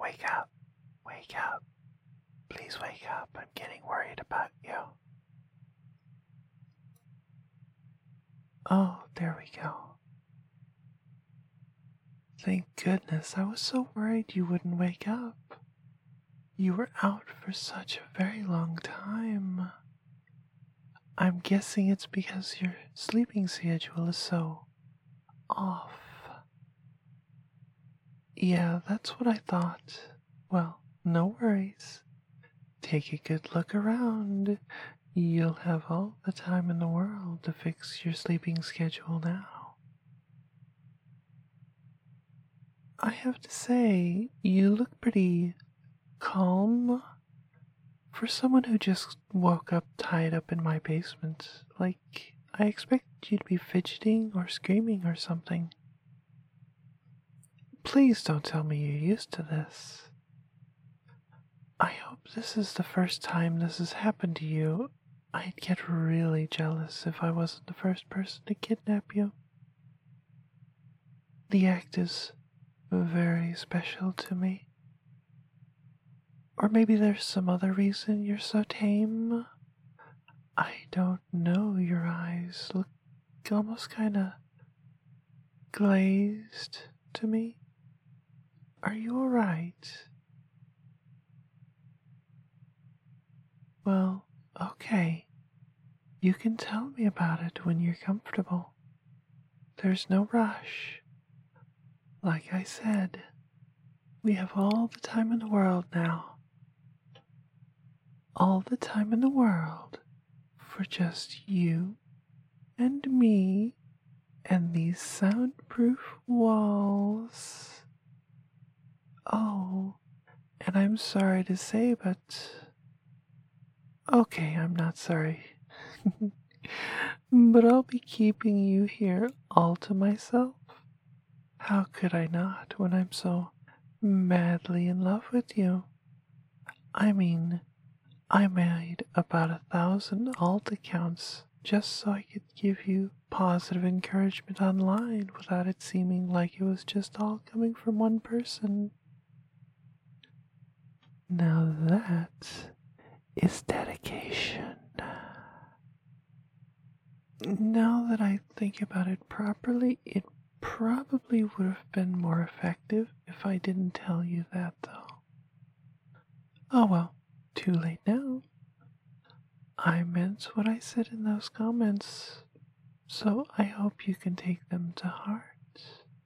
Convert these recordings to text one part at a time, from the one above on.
Wake up. Wake up. Please wake up. I'm getting worried about you. Oh, there we go. Thank goodness. I was so worried you wouldn't wake up. You were out for such a very long time. I'm guessing it's because your sleeping schedule is so off. Yeah, that's what I thought. Well, no worries. Take a good look around. You'll have all the time in the world to fix your sleeping schedule now. I have to say, you look pretty calm for someone who just woke up tied up in my basement. Like, I expected you to be fidgeting or screaming or something. Please don't tell me you're used to this. I hope this is the first time this has happened to you. I'd get really jealous if I wasn't the first person to kidnap you. The act is very special to me. Or maybe there's some other reason you're so tame. I don't know, your eyes look almost kinda glazed to me. Are you alright? Well, okay. You can tell me about it when you're comfortable. There's no rush. Like I said, we have all the time in the world now. All the time in the world for just you and me and these soundproof walls. Oh, and I'm sorry to say, but... Okay, I'm not sorry. But I'll be keeping you here all to myself. How could I not when I'm so madly in love with you? I mean, I made about 1,000 alt accounts just so I could give you positive encouragement online without it seeming like it was just all coming from one person. Now that is dedication. Now that I think about it properly, it probably would have been more effective if I didn't tell you that, though. Oh well, too late now. I meant what I said in those comments, so I hope you can take them to heart.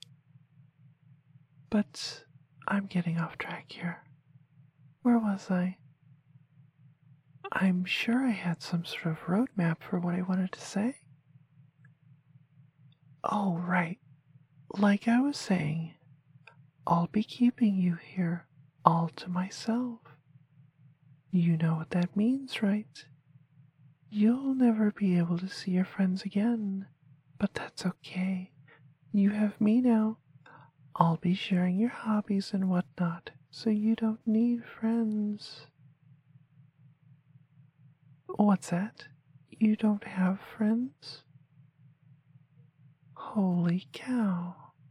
But I'm getting off track here. Where was I? I'm sure I had some sort of roadmap for what I wanted to say. Oh, right. Like I was saying, I'll be keeping you here all to myself. You know what that means, right? You'll never be able to see your friends again, but that's okay. You have me now. I'll be sharing your hobbies and whatnot, so you don't need friends. What's that? You don't have friends? Holy cow.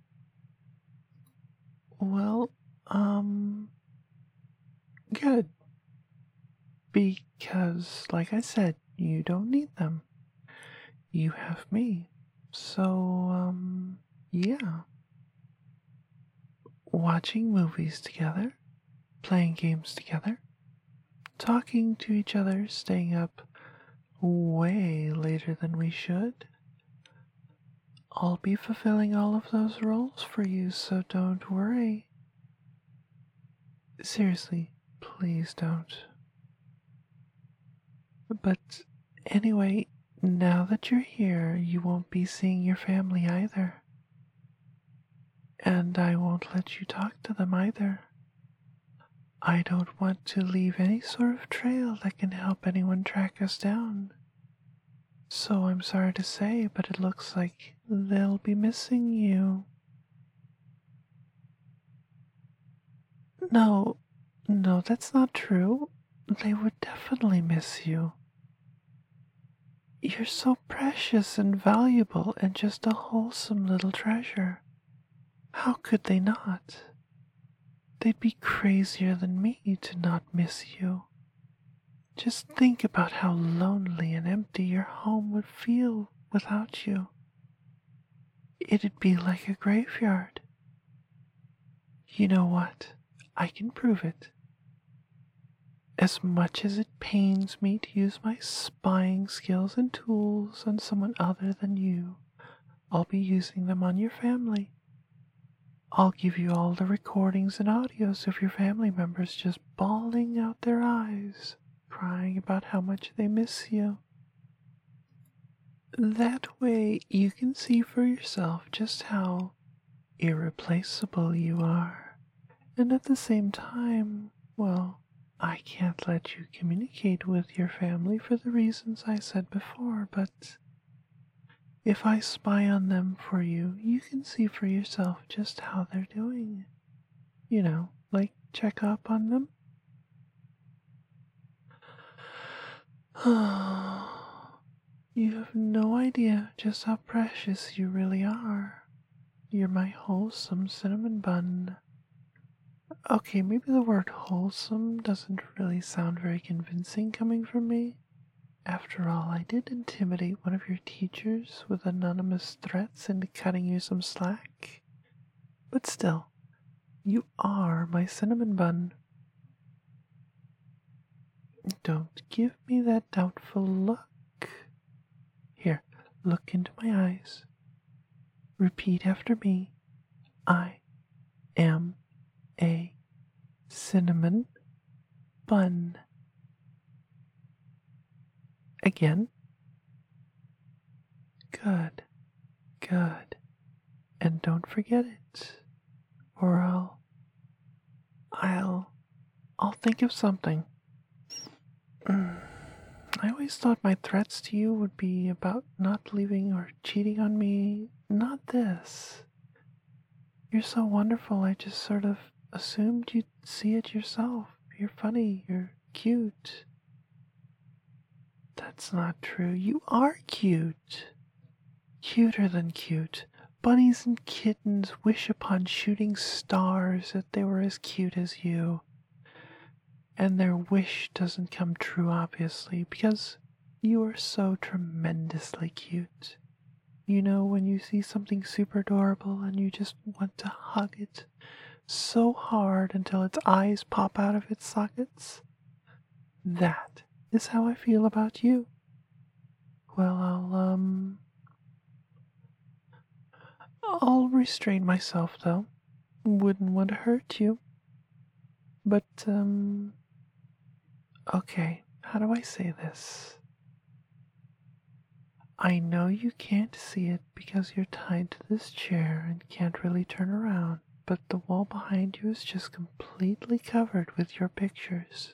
Well, good. Because, like I said, you don't need them. You have me. So, yeah. Watching movies together, playing games together, talking to each other, staying up way later than we should. I'll be fulfilling all of those roles for you, so don't worry. Seriously, please don't. But anyway, now that you're here, you won't be seeing your family either. And I won't let you talk to them either. I don't want to leave any sort of trail that can help anyone track us down. So I'm sorry to say, but it looks like they'll be missing you. No, that's not true. They would definitely miss you. You're so precious and valuable and just a wholesome little treasure. How could they not? they'd be crazier than me to not miss you. Just think about how lonely and empty your home would feel without you. It'd be like a graveyard. You know what? I can prove it. As much as it pains me to use my spying skills and tools on someone other than you, I'll be using them on your family. I'll give you all the recordings and audios of your family members just bawling out their eyes, crying about how much they miss you. That way you can see for yourself just how irreplaceable you are. And at the same time, well, I can't let you communicate with your family for the reasons I said before, but if I spy on them for you, you can see for yourself just how they're doing. You know, like check up on them. You have no idea just how precious you really are. You're my wholesome cinnamon bun. Okay, maybe the word wholesome doesn't really sound very convincing coming from me. After all, I did intimidate one of your teachers with anonymous threats into cutting you some slack. But still, you are my cinnamon bun. Don't give me that doubtful look. Here, look into my eyes. Repeat after me. I am a cinnamon bun. Again. Good, good. And don't forget it, or I'll think of something. I always thought my threats to you would be about not leaving or cheating on me. Not this. You're so wonderful, I just sort of assumed you'd see it yourself. You're funny, you're cute. That's not true. You are cute. Cuter than cute. Bunnies and kittens wish upon shooting stars that they were as cute as you. And their wish doesn't come true, obviously, because you are so tremendously cute. You know, when you see something super adorable and you just want to hug it so hard until its eyes pop out of its sockets? That is how I feel about you. Well, I'll restrain myself, though. Wouldn't want to hurt you. But, okay, how do I say this? I know you can't see it because you're tied to this chair and can't really turn around, but the wall behind you is just completely covered with your pictures.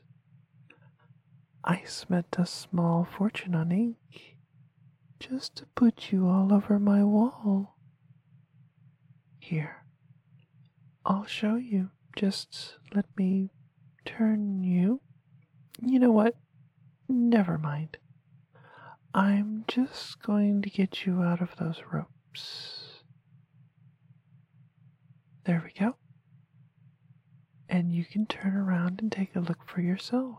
I spent a small fortune on ink just to put you all over my wall. Here, I'll show you. Just let me turn you. You know what? Never mind. I'm just going to get you out of those ropes. There we go. And you can turn around and take a look for yourself.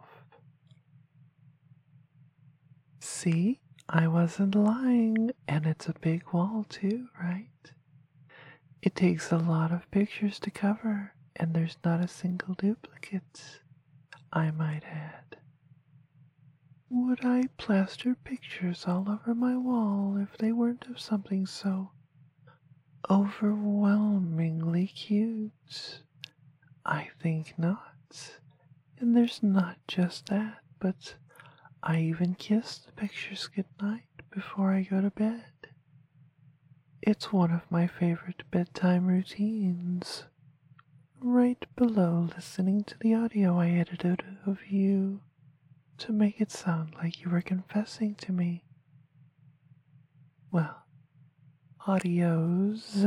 See? I wasn't lying, and it's a big wall too, right? It takes a lot of pictures to cover, and there's not a single duplicate, I might add. Would I plaster pictures all over my wall if they weren't of something so overwhelmingly cute? I think not. And there's not just that, but I even kiss the pictures goodnight before I go to bed. It's one of my favorite bedtime routines. Right below listening to the audio I edited of you to make it sound like you were confessing to me. Well, adios.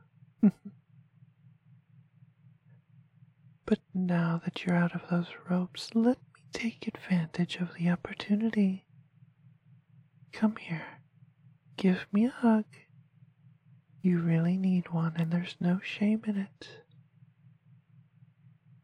But now that you're out of those ropes, let me take advantage of the opportunity. Come here. Give me a hug. You really need one, and there's no shame in it.